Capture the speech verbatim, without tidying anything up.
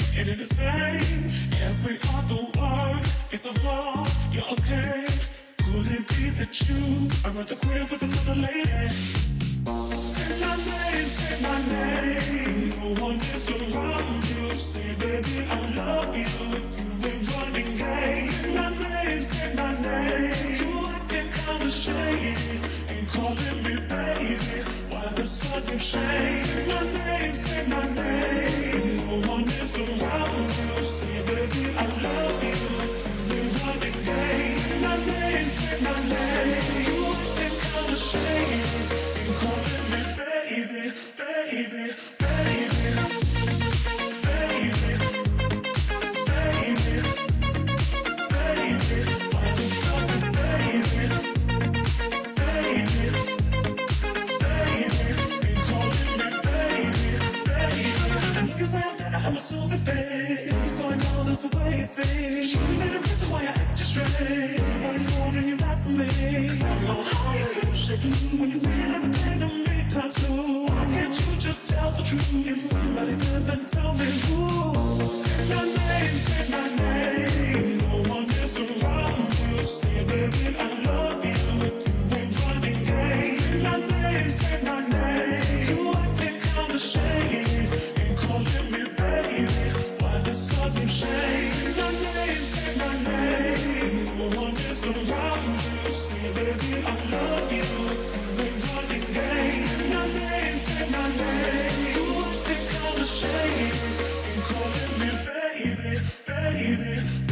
It ain't the same. Every other word is a flaw. You're okay. Could it be that you are at the crib with another lady? Say my name, say my name. No one is around you. Say, baby, I love you. If you ain't running game. Say my name, say my name. You acting kinda shady. Ain't calling me baby. Why the sudden change? Say my name, say my name. No one is around you. Say, baby, I love you. If you ain't running game. Say my name, say my name. You acting kinda shady. Ain't calling me baby, baby, baby, baby, baby, baby. Why the sudden baby, baby, baby? Ain't calling me baby, baby. I know you say that I'm assuming, babe. What's going on? That's the way it seems. You made a reason why I act just straight. Everybody's holding you back from me. 'Cause I know how you're shaking when you say everything to me times two. Why can't you just tell the truth? If somebody said, then tell me who. Say my name, say my name. No one is around you. Say, baby, I love you. If you ain't running game. Say my name, say my name. You acting kinda shady. Ain't calling me baby. Why the sudden change? Say my name, say my name. No one is around you. Say, baby, I love you. If you ain't running game. Say my name, say my name. You acting kinda shady. Ain't calling me baby, baby.